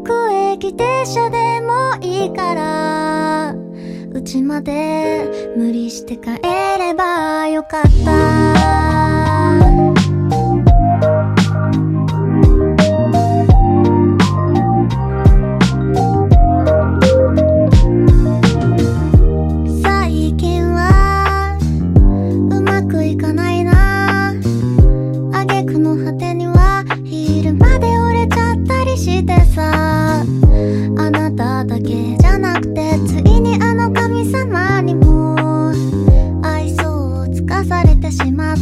各駅停車でもいいから家まで無理して帰ればよかった。最近はうまくいかないな。挙句の果てにはヒールまで折れちゃったりしてさ。あなただけじゃなくてついにあの神様にも愛想をつかされてしまった。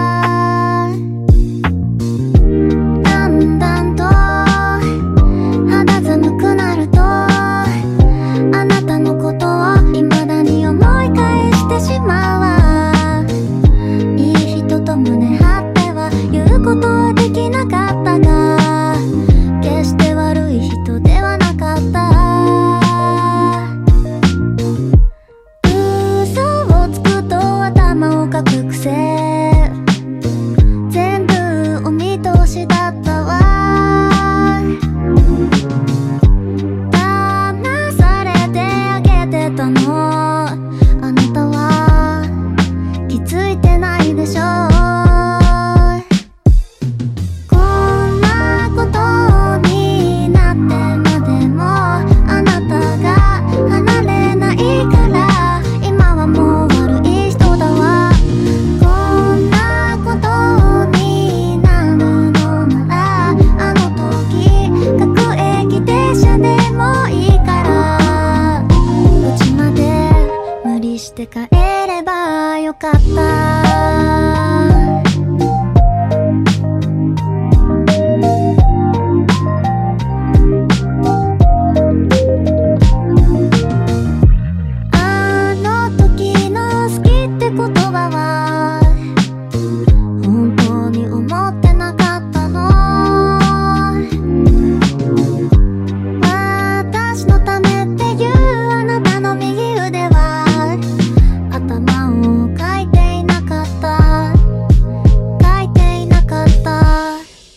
だんだんと肌寒くなるとあなたのことを未だに思い返してしまうわ。いい人と胸張っては言うことはできなかったが決して悪い人ではなかった。嘘をつくと頭をかく癖全部お見通しだったわ。騙されてあげてたのあなたは気づいてないでしょ。こんなことになってまでもあなたが離れないから今はもう悪い人だわ。こんなことになるのならあの時各駅停車でもいいから家まで無理して帰ればよかった。あの時の好きって言葉は本当に思ってなかったの。私のためっていうあなたの右腕は頭をかいていなかったかいていなかった。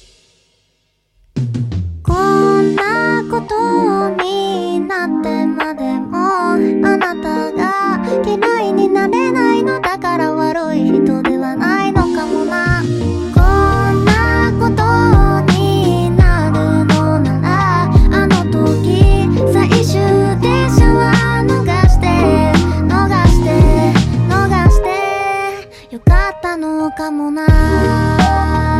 こんなことになってまでもあなたが嫌いになれないのだから悪い人ではないのかもな。こんなことになるのならあの時最終電車は逃してよかったのかもな。